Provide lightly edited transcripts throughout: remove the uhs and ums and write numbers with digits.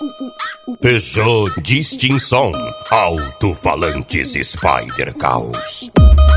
Peugeot Distinção, alto-falantes Spider Caos.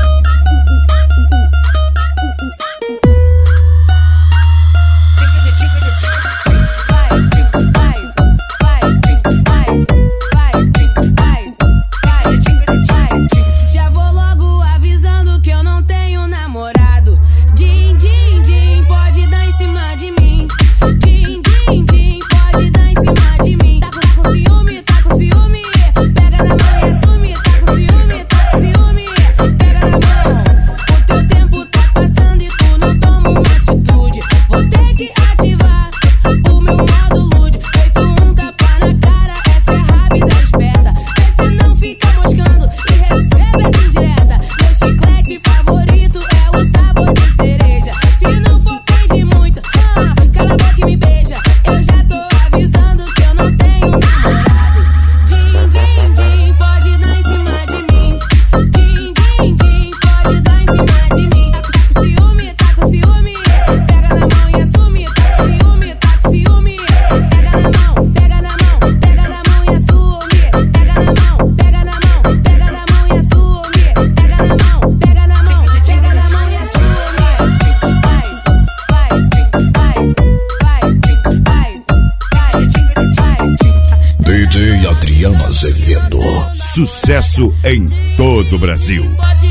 Já vou logo avisando que eu não tenho namorado. Din, din, din, pode dar em cima de mim. Din, din, din, pode dar em cima de mim. Tá com ciúme, tá com ciúme. Pega na mão e assume. Tá com ciúme, tá com ciúme. Pega na mão. O teu tempo tá passando e tu não toma uma atitude. Vou ter que ativar o meu modo lude. Feito um tapa na cara, essa é rápida esperta. Vê se não fica moscando e recebe essa indireta. Meu chiclete favorito é o sabor de cereja. Se não for pedir muito, cala a boca e me beija. Eu já tô avisando que eu não tenho namorado. Din, din, din, pode dar em cima de mim. Din, din, din, pode dar em cima de mim. Tá com ciúme, tá com ciúme. Pega na mão e assume. Tá com ciúme, tá com ciúme. Pega na mão, pega na mão, pega na mão e assume. Pega na mão, pega na mão, pega na mão e assume. Pega na mão, pega na mão, pega na mão e assume. Vai, vai, DJ Adriano Azevedo. Sucesso em todo o Brasil. pode